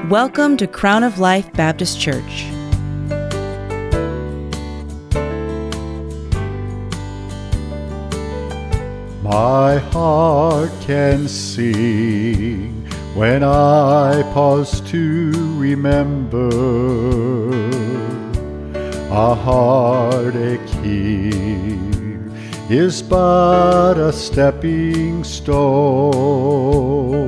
Welcome to Crown of Life Baptist Church. My heart can sing when I pause to remember a heartache here is but a stepping stone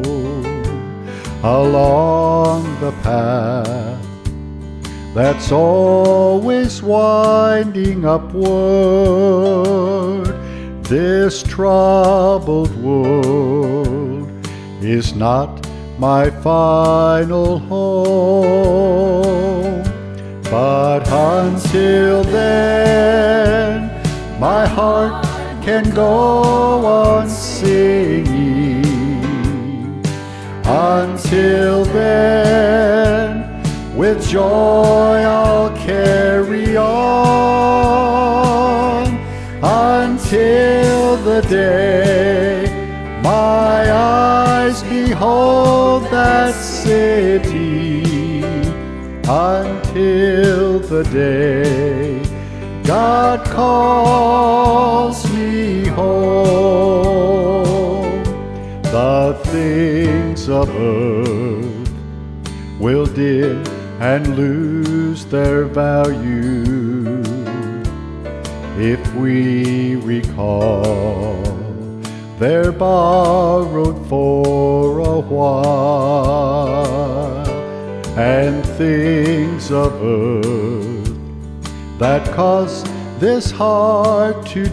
along the path that's always winding upward. This troubled world is not my final home, but until then, my heart can go on singing. Until then, with joy I'll carry on, until the day my eyes behold that city, until the day God calls me home. The things of earth will dim and lose their value if we recall they're borrowed for a while, and things of earth that cause this heart to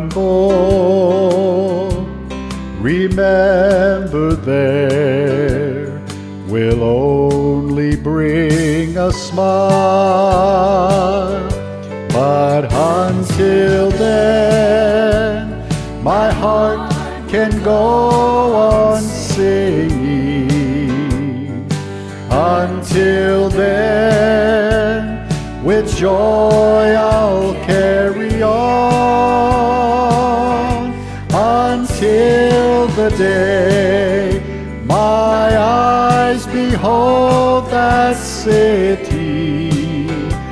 tremble, remember there will only bring a smile. But until then, my heart can go on singing. Until then, with joy I'll carry on, until the day my eyes behold that city,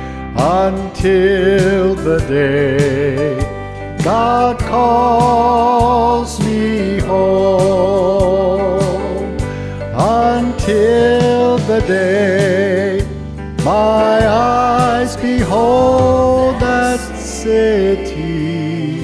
until the day God calls me home, until the day my eyes behold that city,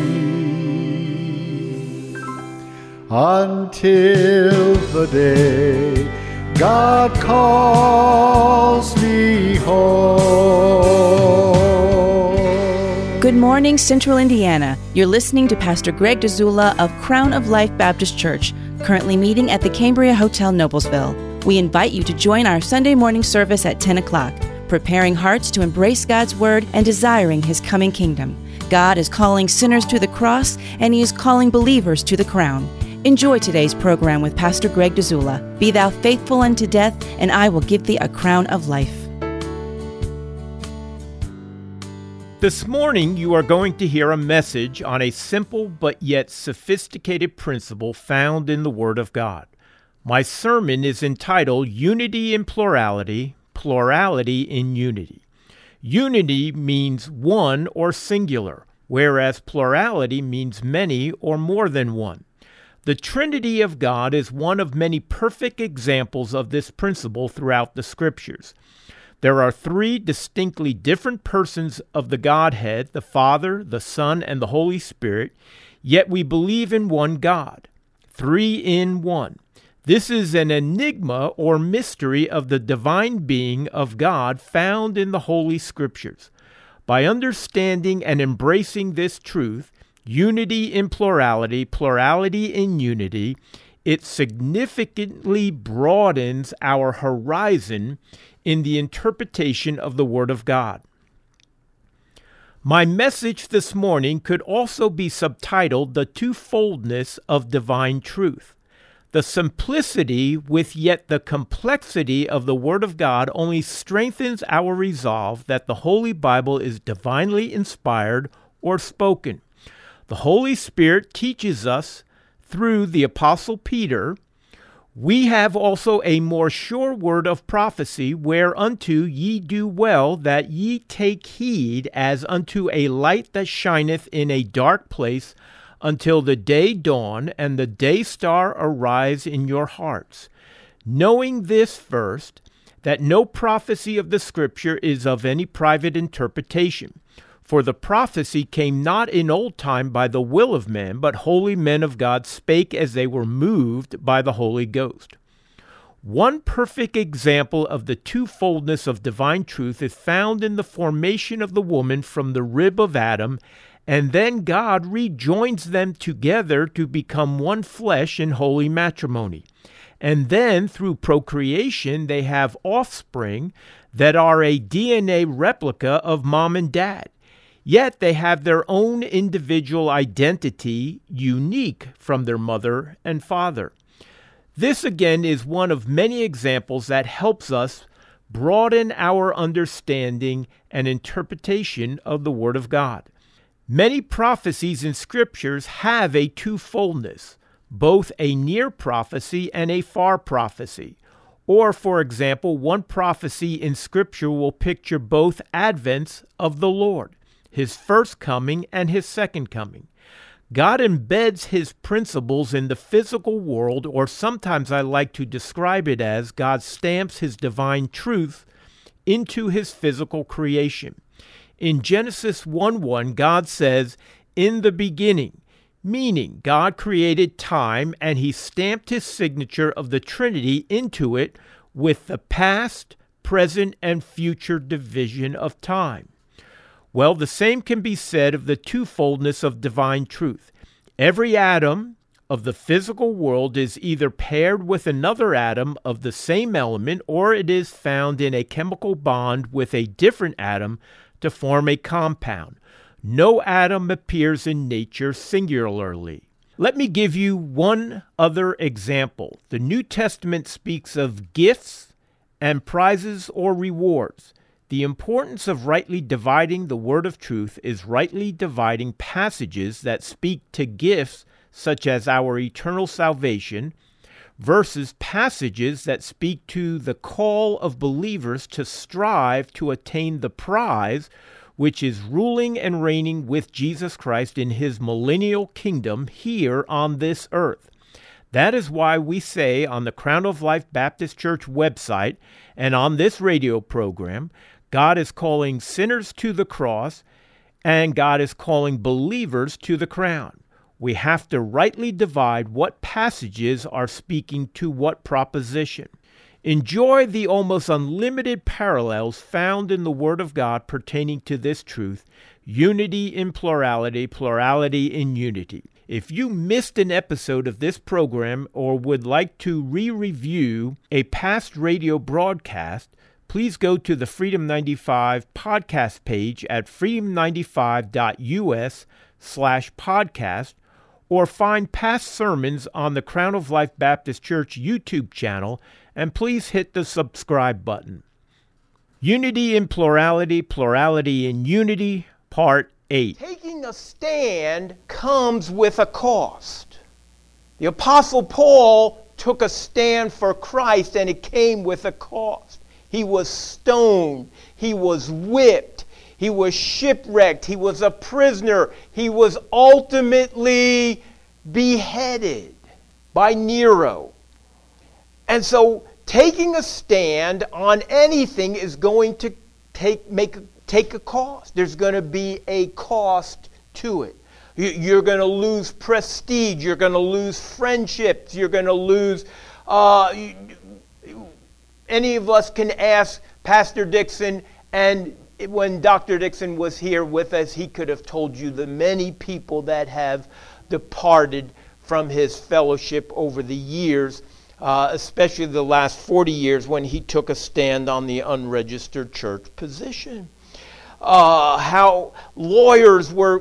until the day God calls me home. Good morning, Central Indiana. You're listening to Pastor Greg Dzula of Crown of Life Baptist Church, currently meeting at the Cambria Hotel, Noblesville. We invite you to join our Sunday morning service at 10 o'clock, preparing hearts to embrace God's Word and desiring His coming kingdom. God is calling sinners to the cross, and He is calling believers to the crown. Enjoy today's program with Pastor Greg Dzula. Be thou faithful unto death, and I will give thee a crown of life. This morning, you are going to hear a message on a simple but yet sophisticated principle found in the Word of God. My sermon is entitled Unity in Plurality, Plurality in Unity. Unity means one or singular, whereas plurality means many or more than one. The Trinity of God is one of many perfect examples of this principle throughout the Scriptures. There are three distinctly different persons of the Godhead, the Father, the Son, and the Holy Spirit, yet we believe in one God, three in one. This is an enigma or mystery of the divine being of God found in the Holy Scriptures. By understanding and embracing this truth, unity in plurality, plurality in unity, it significantly broadens our horizon in the interpretation of the Word of God. My message this morning could also be subtitled The Twofoldness of Divine Truth. The simplicity with yet the complexity of the Word of God only strengthens our resolve that the Holy Bible is divinely inspired or spoken. The Holy Spirit teaches us through the Apostle Peter We have also a more sure word of prophecy, whereunto ye do well that ye take heed, as unto a light that shineth in a dark place, until the day dawn and the day star arise in your hearts. Knowing this first, that no prophecy of the Scripture is of any private interpretation. For the prophecy came not in old time by the will of men, but holy men of God spake as they were moved by the Holy Ghost. One perfect example of the twofoldness of divine truth is found in the formation of the woman from the rib of Adam, and then God rejoins them together to become one flesh in holy matrimony. And then through procreation they have offspring that are a DNA replica of mom and dad. Yet they have their own individual identity, unique from their mother and father. This again is one of many examples that helps us broaden our understanding and interpretation of the Word of God. Many prophecies in Scriptures have a twofoldness, both a near prophecy and a far prophecy. Or, for example, one prophecy in Scripture will picture both advents of the Lord, His first coming and His second coming. God embeds His principles in the physical world, or sometimes I like to describe it as God stamps His divine truth into His physical creation. In Genesis 1:1, God says, "In the beginning," meaning God created time and He stamped His signature of the Trinity into it with the past, present, and future division of time. Well, the same can be said of the twofoldness of divine truth. Every atom of the physical world is either paired with another atom of the same element, or it is found in a chemical bond with a different atom to form a compound. No atom appears in nature singularly. Let me give you one other example. The New Testament speaks of gifts and prizes or rewards. The importance of rightly dividing the word of truth is rightly dividing passages that speak to gifts such as our eternal salvation versus passages that speak to the call of believers to strive to attain the prize, which is ruling and reigning with Jesus Christ in His millennial kingdom here on this earth. That is why we say on the Crown of Life Baptist Church website and on this radio program, God is calling sinners to the cross, and God is calling believers to the crown. We have to rightly divide what passages are speaking to what proposition. Enjoy the almost unlimited parallels found in the Word of God pertaining to this truth: unity in plurality, plurality in unity. If you missed an episode of this program or would like to re-review a past radio broadcast, please go to the Freedom 95 podcast page at freedom95.us/podcast, or find past sermons on the Crown of Life Baptist Church YouTube channel, and please hit the subscribe button. Unity in plurality, plurality in unity, Part 8. Taking a stand comes with a cost. The Apostle Paul took a stand for Christ, and it came with a cost. He was stoned. He was whipped. He was shipwrecked. He was a prisoner. He was ultimately beheaded by Nero. And so taking a stand on anything is going to take a cost. There's going to be a cost to it. You're going to lose prestige. You're going to lose friendships. You're going to lose... Any of us can ask Pastor Dixon, and when Dr. Dixon was here with us, he could have told you the many people that have departed from his fellowship over the years, especially the last 40 years when he took a stand on the unregistered church position. How lawyers were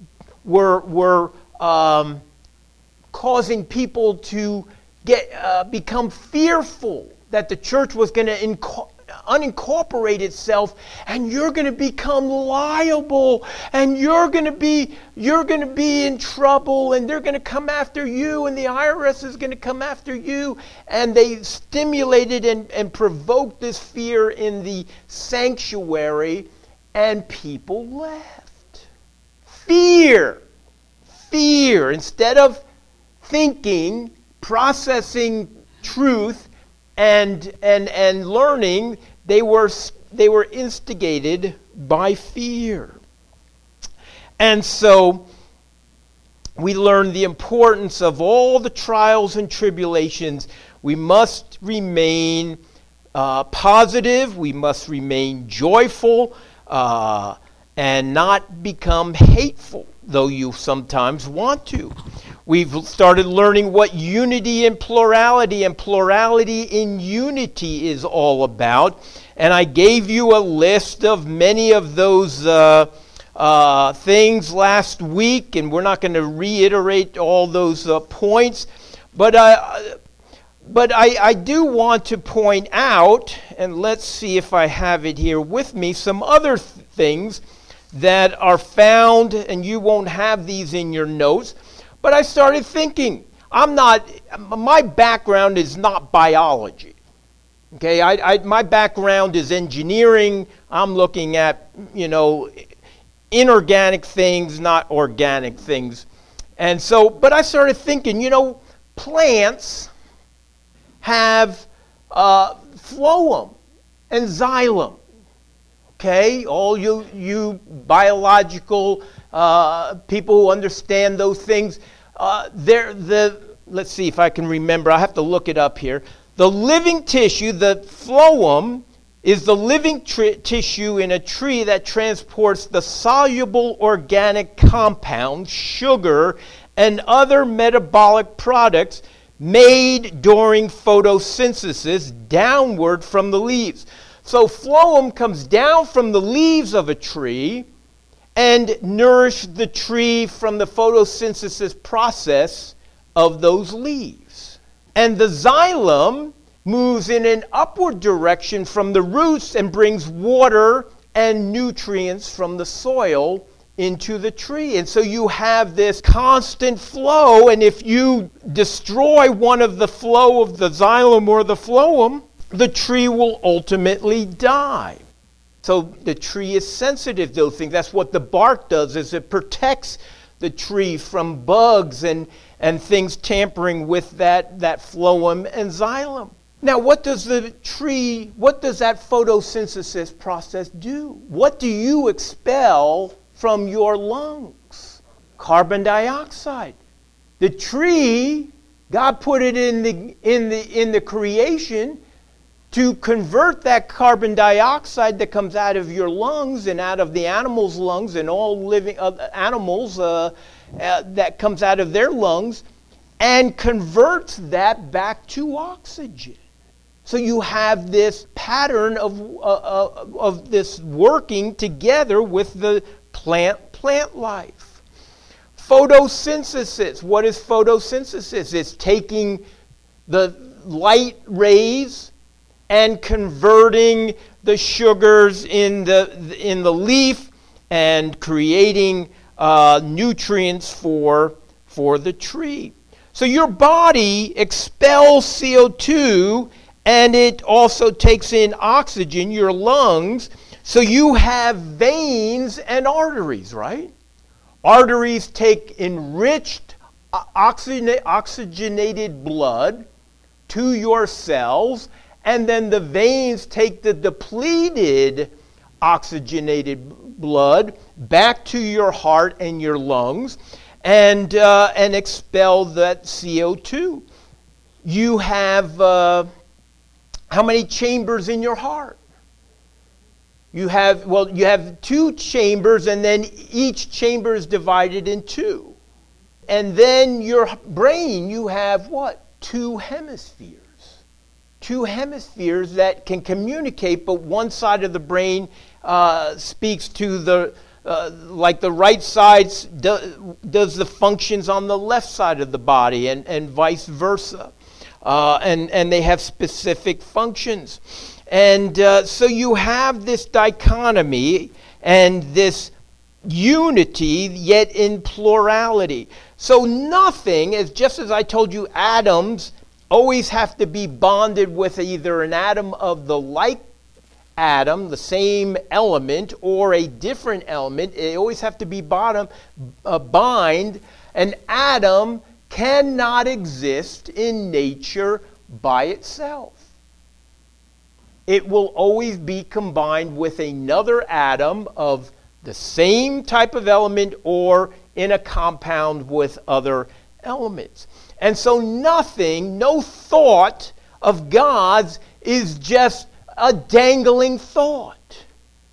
causing people to become fearful that the church was going to unincorporate itself, and you're going to become liable, and you're going to be in trouble, and they're going to come after you, and the IRS is going to come after you. And they stimulated and provoked this fear in the sanctuary, and people left. Fear. Instead of thinking, processing truth, and learning, they were instigated by fear. And so we learn the importance of all the trials and tribulations. We must remain positive. We must remain joyful and not become hateful, though you sometimes want to. We've started learning what unity in plurality and plurality in unity is all about. And I gave you a list of many of those things last week, and we're not going to reiterate all those points. But I do want to point out, and let's see if I have it here with me, some other things that are found, and you won't have these in your notes. But I started thinking, my background is not biology. Okay, my background is engineering. I'm looking at, inorganic things, not organic things. And so, but I started thinking, plants have phloem and xylem. Okay, all you biological people who understand those things, let's see if I can remember. I have to look it up here. The living tissue, the phloem, is the living tissue in a tree that transports the soluble organic compounds, sugar, and other metabolic products made during photosynthesis downward from the leaves. So phloem comes down from the leaves of a tree and nourish the tree from the photosynthesis process of those leaves. And the xylem moves in an upward direction from the roots and brings water and nutrients from the soil into the tree. And so you have this constant flow, and if you destroy one of the flow of the xylem or the phloem, the tree will ultimately die. So the tree is sensitive to those things. That's what the bark does, is it protects the tree from bugs and things tampering with that phloem and xylem. Now, what does that photosynthesis process do? What do you expel from your lungs? Carbon dioxide. The tree, God put it in the creation to convert that carbon dioxide that comes out of your lungs and out of the animals' lungs and all living animals that comes out of their lungs, and converts that back to oxygen. So you have this pattern of this working together with the plant life. Photosynthesis. What is photosynthesis? It's taking the light rays and converting the sugars in the leaf and creating nutrients for the tree. So your body expels CO2, and it also takes in oxygen, your lungs. So you have veins and arteries, right? Arteries take enriched oxygenated blood to your cells, and then the veins take the depleted oxygenated blood back to your heart and your lungs and expel that CO2. You have how many chambers in your heart? You have two chambers, and then each chamber is divided in two. And then your brain, you have what? Two hemispheres. Two hemispheres that can communicate, but one side of the brain speaks to the like the right side does the functions on the left side of the body, and vice versa. And they have specific functions. And so you have this dichotomy and this unity, yet in plurality. So nothing, just as I told you, atoms always have to be bonded with either an atom of the like atom, the same element, or a different element. They always have to be bind. An atom cannot exist in nature by itself. It will always be combined with another atom of the same type of element or in a compound with other elements. And so nothing, no thought of God's is just a dangling thought.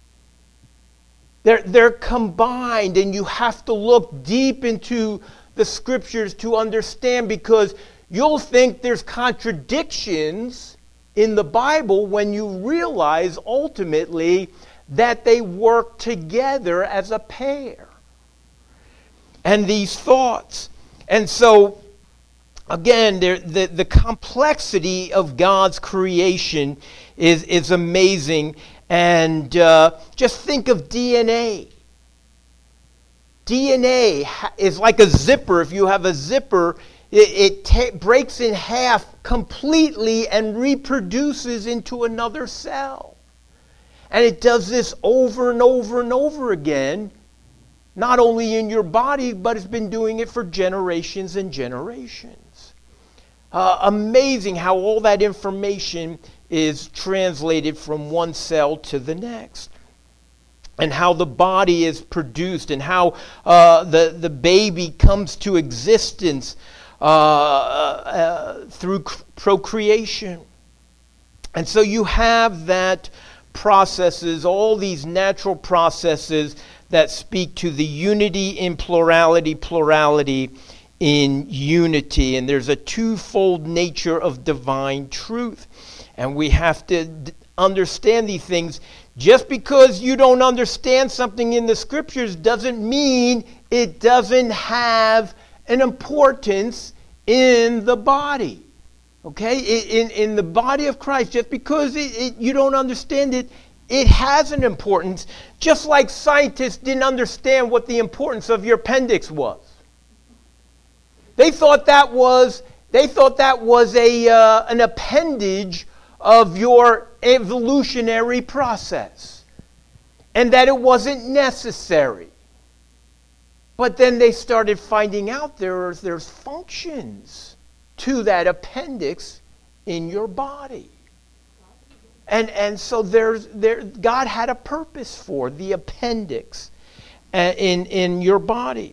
They're combined, and you have to look deep into the scriptures to understand, because you'll think there's contradictions in the Bible when you realize ultimately that they work together as a pair. And these thoughts. And so, again, the complexity of God's creation is amazing. And just think of DNA. DNA is like a zipper. If you have a zipper, it breaks in half completely and reproduces into another cell. And it does this over and over and over again, not only in your body, but it's been doing it for generations and generations. Amazing how all that information is translated from one cell to the next. And how the body is produced, and how the baby comes to existence through procreation. And so you have that processes, all these natural processes that speak to the unity in plurality, plurality in unity. And there's a twofold nature of divine truth. And we have to understand these things. Just because you don't understand something in the scriptures doesn't mean it doesn't have an importance in the body. Okay? In the body of Christ, just because you don't understand it, it has an importance. Just like scientists didn't understand what the importance of your appendix was. They thought that was an appendage of your evolutionary process, and that it wasn't necessary. But then they started finding out there's functions to that appendix in your body. And so God had a purpose for the appendix in your body.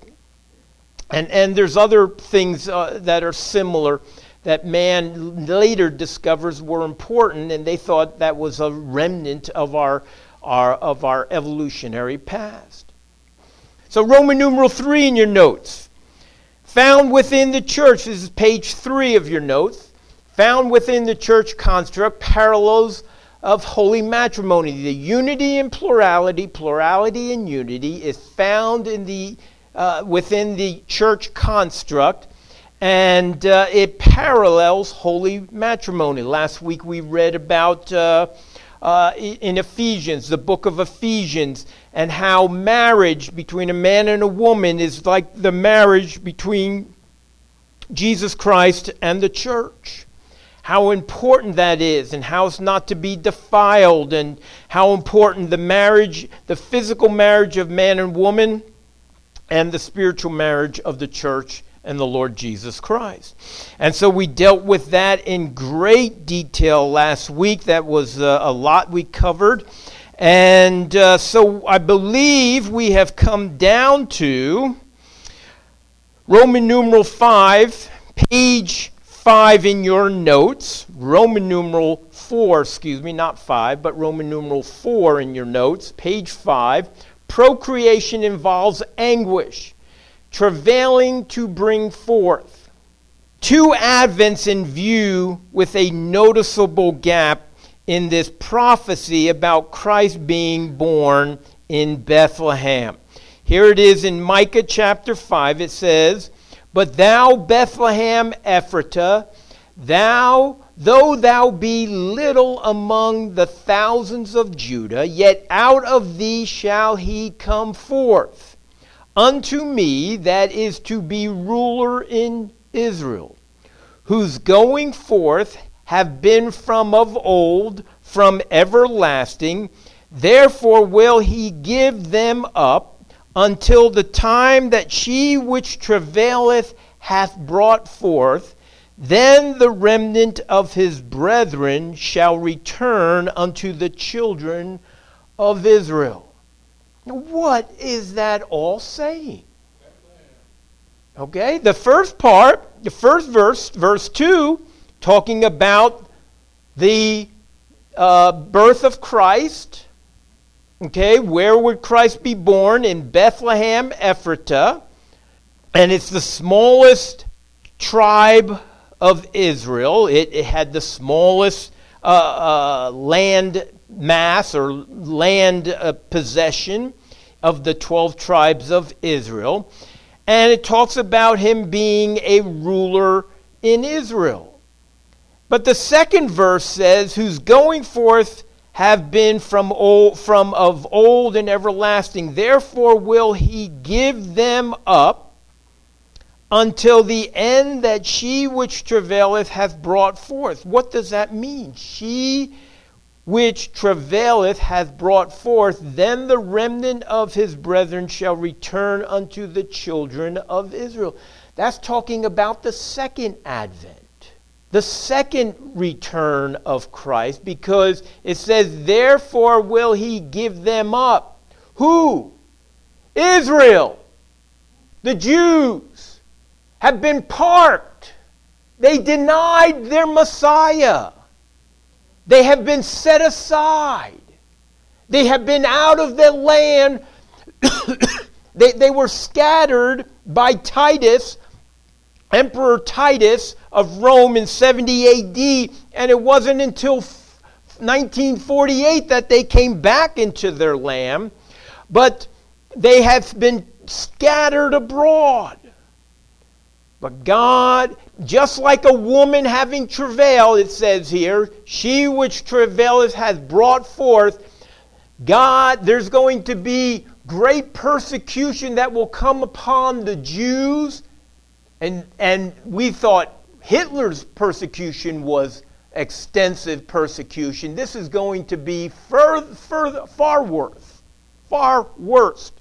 And there's other things that are similar that man later discovers were important, and they thought that was a remnant of our evolutionary past. So Roman numeral 3 in your notes. Found within the church, this is page 3 of your notes, found within the church construct parallels of holy matrimony. The unity in plurality, plurality in unity is found in within the church construct, and it parallels holy matrimony. Last week we read about in Ephesians, the book of Ephesians, and how marriage between a man and a woman is like the marriage between Jesus Christ and the church. How important that is, and how it's not to be defiled, and how important the marriage, the physical marriage of man and woman, and the spiritual marriage of the church and the Lord Jesus Christ. And so we dealt with that in great detail last week. That was a lot we covered. And so I believe we have come down to Roman numeral 5, page 5 in your notes. Roman numeral 4, not 5, but Roman numeral 4 in your notes, page 5. Procreation involves anguish, travailing to bring forth. 2 advents in view with a noticeable gap in this prophecy about Christ being born in Bethlehem. Here it is in Micah chapter 5. It says, "But thou, Bethlehem Ephratah, thou though thou be little among the thousands of Judah, yet out of thee shall he come forth unto me that is to be ruler in Israel, whose going forth have been from of old, from everlasting. Therefore will he give them up until the time that she which travaileth hath brought forth. Then the remnant of his brethren shall return unto the children of Israel. Now, what is that all saying? Okay, the first part, the first verse, verse 2, talking about the birth of Christ. Okay, where would Christ be born? In Bethlehem, Ephratah. And it's the smallest tribe of Israel. It had the smallest land mass or land possession of the 12 tribes of Israel. And it talks about him being a ruler in Israel. But the second verse says, whose going forth have been from of old and everlasting. Therefore will he give them up until the end that she which travaileth hath brought forth. What does that mean? She which travaileth hath brought forth, then the remnant of his brethren shall return unto the children of Israel. That's talking about the second advent. The second return of Christ, because it says, therefore will he give them up. Who? Israel. The Jews have been parked. They denied their Messiah. They have been set aside. They have been out of their land. They were scattered by Titus, Emperor Titus of Rome in 70 AD, and it wasn't until 1948 that they came back into their land, but they have been scattered abroad. But God, just like a woman having travail, it says here, she which travaileth has brought forth. God, there's going to be great persecution that will come upon the Jews. And we thought Hitler's persecution was extensive persecution. This is going to be far worse.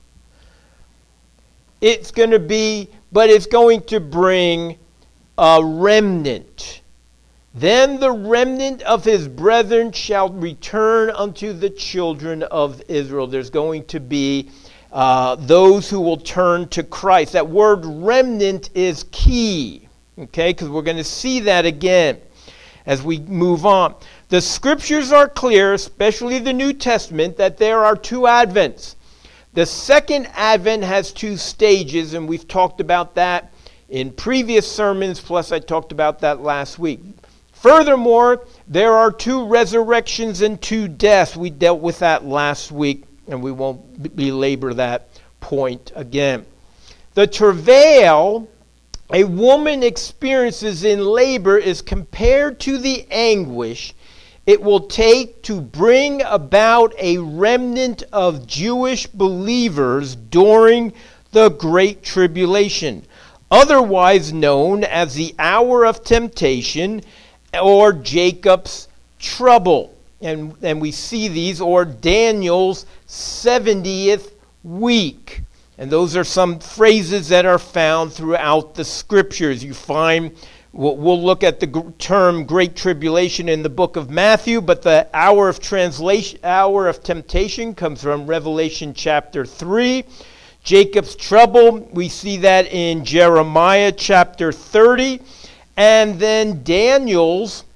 It's going to be, but it's going to bring a remnant. Then the remnant of his brethren shall return unto the children of Israel. There's going to be those who will turn to Christ. That word remnant is key, okay, because we're going to see that again as we move on. The scriptures are clear, especially the New Testament, that there are two advents. The second advent has two stages, and we've talked about that in previous sermons, plus I talked about that last week. Furthermore, there are two resurrections and two deaths. We dealt with that last week, and we won't belabor that point again. The travail a woman experiences in labor is compared to the anguish it will take to bring about a remnant of Jewish believers during the Great Tribulation, otherwise known as the hour of temptation or Jacob's trouble. And we see these, or Daniel's 70th week. And those are some phrases that are found throughout the scriptures. You find, we'll look at the term Great Tribulation in the book of Matthew, but the hour of temptation comes from Revelation chapter 3. Jacob's trouble, we see that in Jeremiah chapter 30. And then Daniel's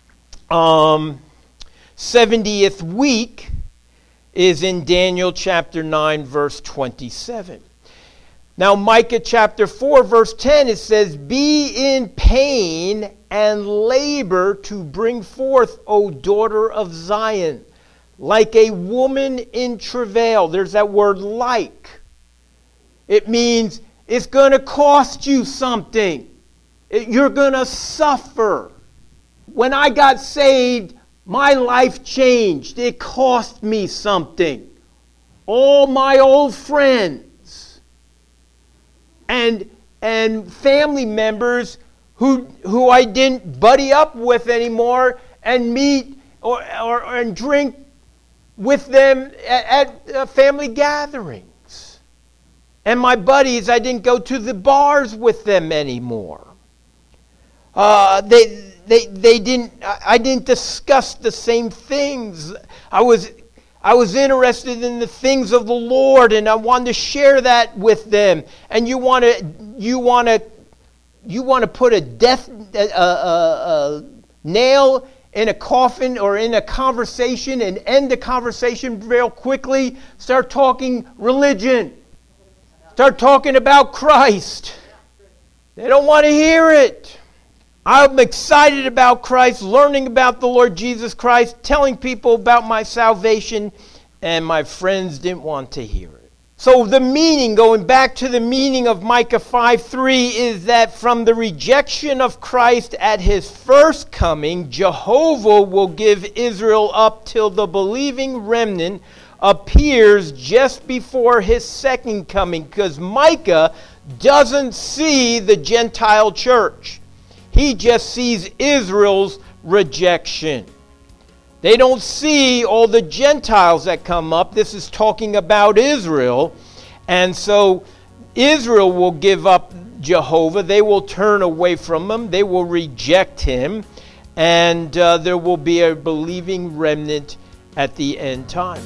70th week is in Daniel chapter 9, verse 27. Now, Micah chapter 4, verse 10, it says, "Be in pain and labor to bring forth, O daughter of Zion, like a woman in travail." There's that word "like." It means it's going to cost you something. You're going to suffer. when I got saved, my life changed. It cost me something. All my old friends and family members who I didn't buddy up with anymore and meet and drink with them at family gatherings. And my buddies, I didn't go to the bars with them anymore. They didn't. I didn't discuss the same things. I was interested in the things of the Lord, and I wanted to share that with them. And you want to put a nail in a coffin or in a conversation and end the conversation real quickly. Start talking religion. Start talking about Christ. They don't want to hear it. I'm excited about Christ, learning about the Lord Jesus Christ, telling people about my salvation, and my friends didn't want to hear it. So the meaning, going back to the meaning of Micah 5:3, is that from the rejection of Christ at his first coming, Jehovah will give Israel up till the believing remnant appears just before his second coming, because Micah doesn't see the Gentile church. He just sees Israel's rejection. They don't see all the Gentiles that come up. This is talking about Israel. And so Israel will give up Jehovah. They will turn away from him. They will reject him. And there will be a believing remnant at the end time.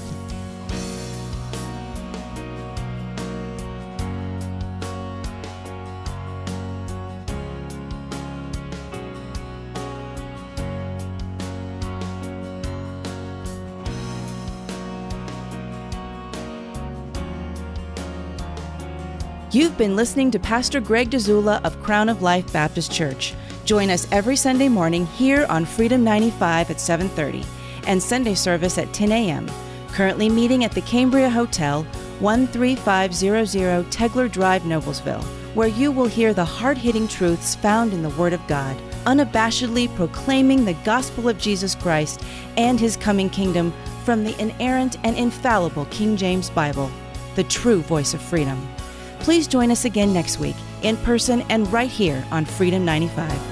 You've been listening to Pastor Greg Dzula of Crown of Life Baptist Church. Join us every Sunday morning here on Freedom 95 at 7:30 and Sunday service at 10 a.m. Currently meeting at the Cambria Hotel, 13500 Tegler Drive, Noblesville, where you will hear the hard-hitting truths found in the Word of God, unabashedly proclaiming the gospel of Jesus Christ and his coming kingdom from the inerrant and infallible King James Bible, the true voice of freedom. Please join us again next week, in person and right here on Freedom 95.